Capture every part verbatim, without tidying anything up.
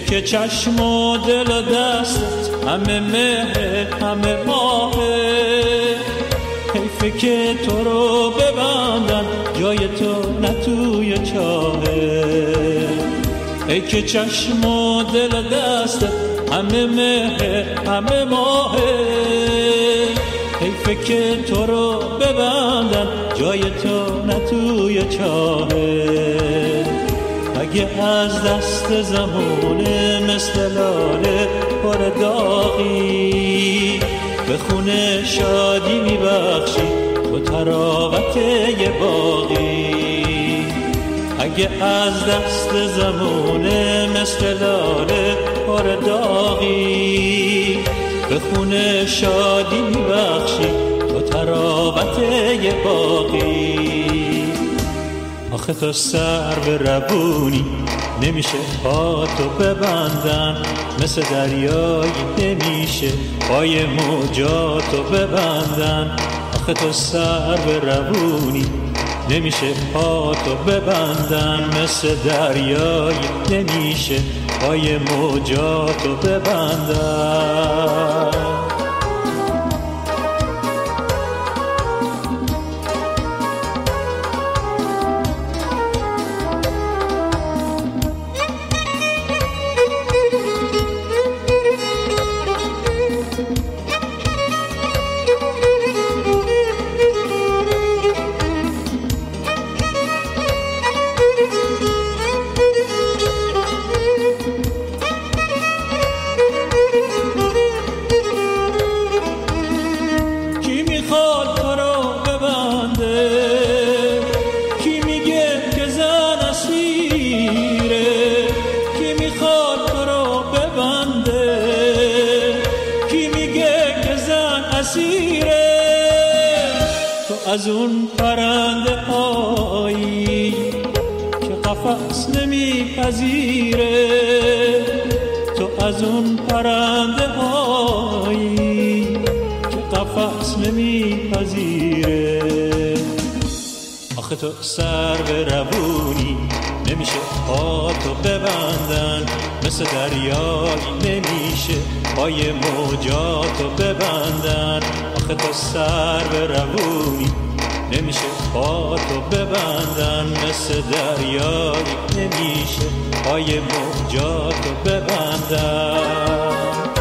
که چشم و دل و دستت همه مهر همه ماهه، حیفه که تو رو ببندن جای تو نه توی چاهه. ای که چشم و دل و دستت همه مهر همه ماهه، حیفه که تو رو ببندن جای تو نه توی چاهه. اگه از دست زمونه مثل لاله پر داغی، به خونه شادی میبخشی تو تراوت یه باغی. اگه از دست زمونه مثل لاله پر داغی، به خونه شادی میبخشی تو تراوت یه باغی. آخه تو سر به ربونی نمیشه پاتو ببندن، مثل دریایی نمیشه پای موجاتو ببندن. آخه تو سر به ربونی نمیشه پاتو ببندن، مثل دریایی نمیشه پای موجاتو ببندن. از اون پرنده هایی که قفس نمیپذیره، تو از اون پرنده هایی که قفس نمیپذیره. آخه تو سر به ربونی نمیشه پاتو ببندن، مثل دریایی نمیشه پای موجاتو ببندن. آخه تو سر به ربونی نمیشه پاتو ببندن، مثل دریایی نمیشه پای موجاتو ببندن.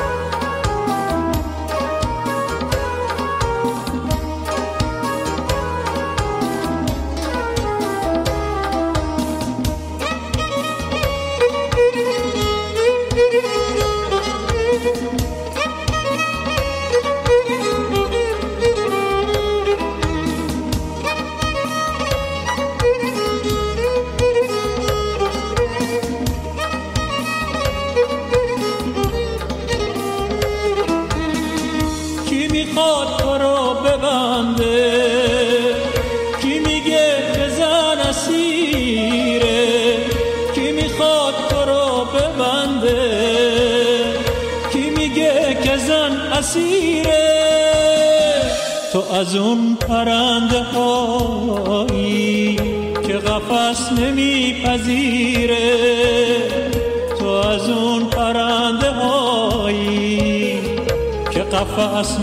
میخواد تو رو ببنده، کی میگه که زن اسیره، کی میخواد تو رو ببنده، کی میگه که زن اسیره. تو از اون پرنده هایی که قفس نمیپذیره، تو از اون پرنده هایی که قفس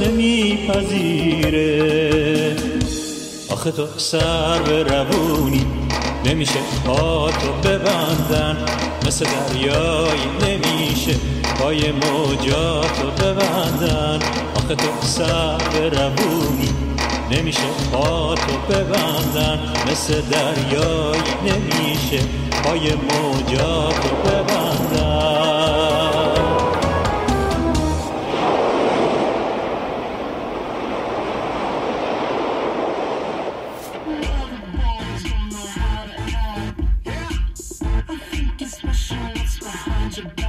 نمیپذیره. آخه تو سر به ربونی نمیشه پاتو ببندن، مثل دریایی نمیشه پای موجاتو ببندن. آخه تو سر به ربونی نمیشه پاتو ببندن، مثل دریایی نمیشه پای موجاتو ببندن.